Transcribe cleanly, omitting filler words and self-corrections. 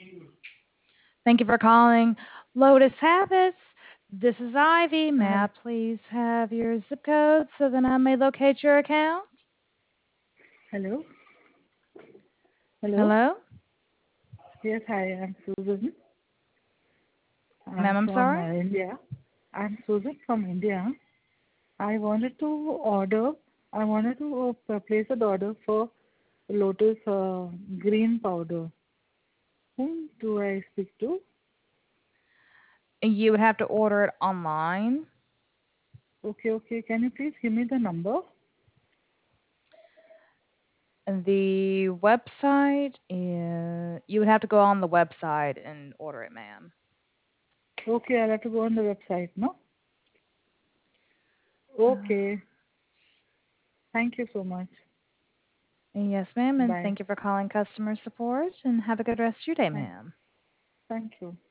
Thank you for calling Lotus Habits. This is Ivy. May Uh, I please have your zip code so that I may locate your account? Hello? Hello? Hello? Yes, hi, I'm Susan. Ma'am, I'm I'm from sorry? India. I'm Susan from India. I wanted to order, I wanted to place an order for Lotus green powder. Whom do I speak to? You would have to order it online. Okay, okay. Can you please give me the number? The website is, you would have to go on the website and order it, ma'am. Okay, I'll have to go on the website, no? Uh, Okay. Thank you so much. yes, ma'am, and Bye. thank you for calling customer support, and have a good rest of your day, Thank, ma'am. thank you.